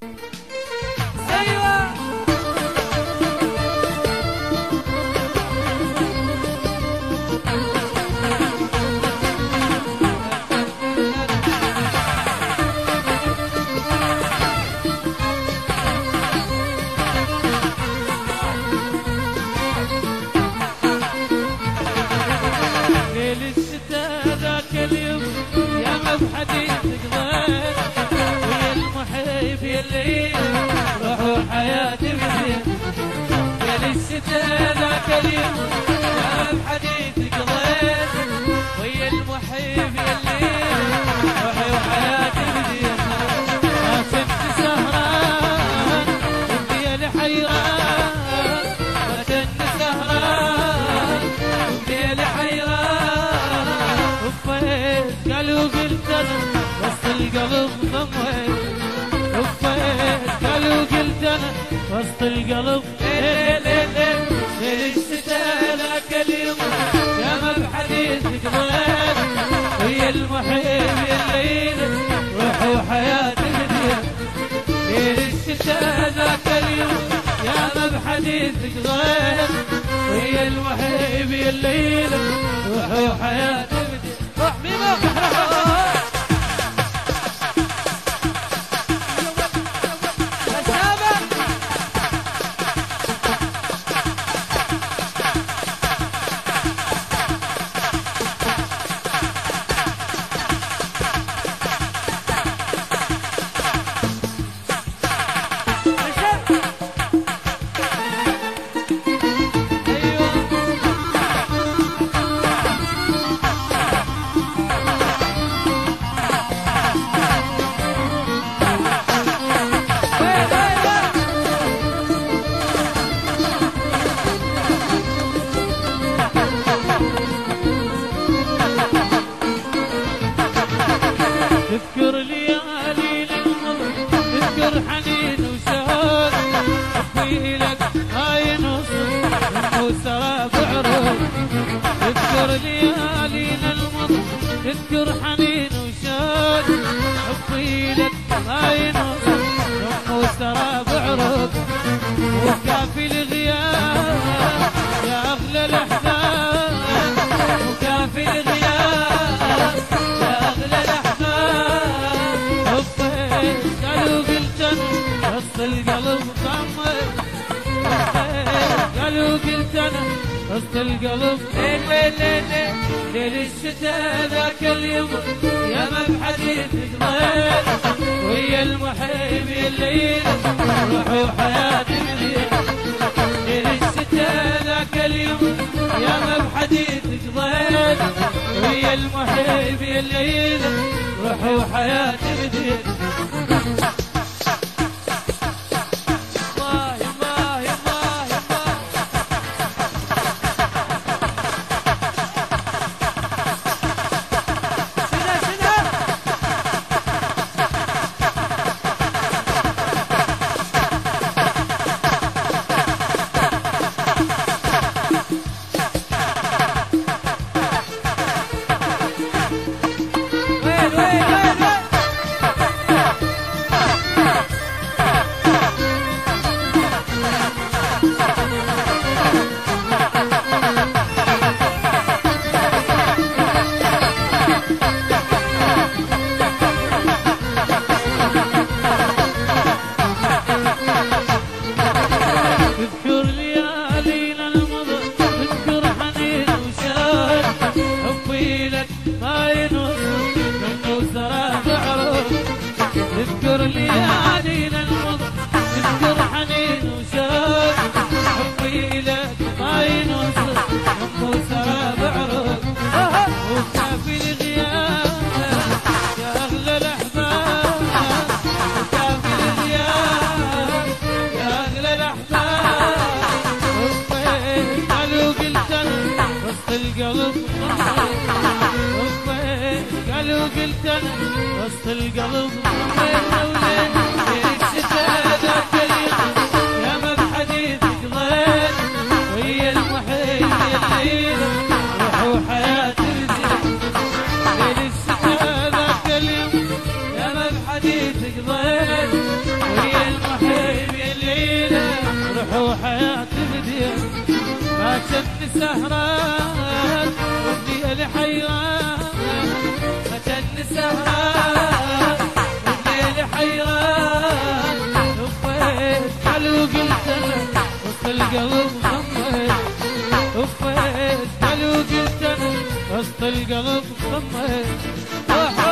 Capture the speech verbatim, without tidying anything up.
ذاك اليوم يا بحديث قضيت ويا المحيب الليل روحي وحياتي بديتها ما كنت سهران وبدي حيران ما كنت سهران وبدي حيران وفيت قالوا قلت انا وسط القلب ضميت وفيت قالوا قلت انا وسط القلب ليل ليل ليل ليل الشتاء ذاك اليوم يا ما بحديث قضيت ويا المحيب الليل روحي وحياتي بديت ليل الشتاء ذاك اليوم يا ما بحديث قضيت ويا المحيب الليل روحي وحياتي بديت روح ميمو تذكر ليالي الماضي تذكر حنين وشهاد حبي لك هاي نصر وسرى بعروض تذكر ليالي الماضي تذكر حنين وشهاد حبي لك هاي نصر وسرى بعروض وكافي الغياب يا اغلى الاحزان وكافي الغياب يا اغلى الاحزان قالوا قلت انا وسط القلب ضميت قالوا قلت انا وسط القلب ليل ليل ليل ليل الشتاء ذاك اليوم يا ما بحديث قضيت ويا المحيب الليل روحي وحياتي بديت ليل الشتاء ذاك اليوم يا ما بحديث قضيت ويا المحيب الليل روحي وحياتي بديت تذكر ليالينا الماضي تذكر حنين وشوق حبي لك ما ينوصل هم وسرى بعروق وكافي الغياب يا اغلى الاحباب وكافي الغياب يا اغلى الاحباب وفيت قالوا قلت انا وسط القلب وفيت قالوا قلت انا وسط القلب ويا ختمني سهران وبليل حيران ختمني سهران وبليل حيران وفيت حلو قلت انا وسط القلب ضميت وفيت حلو قلت انا وسط القلب ضميت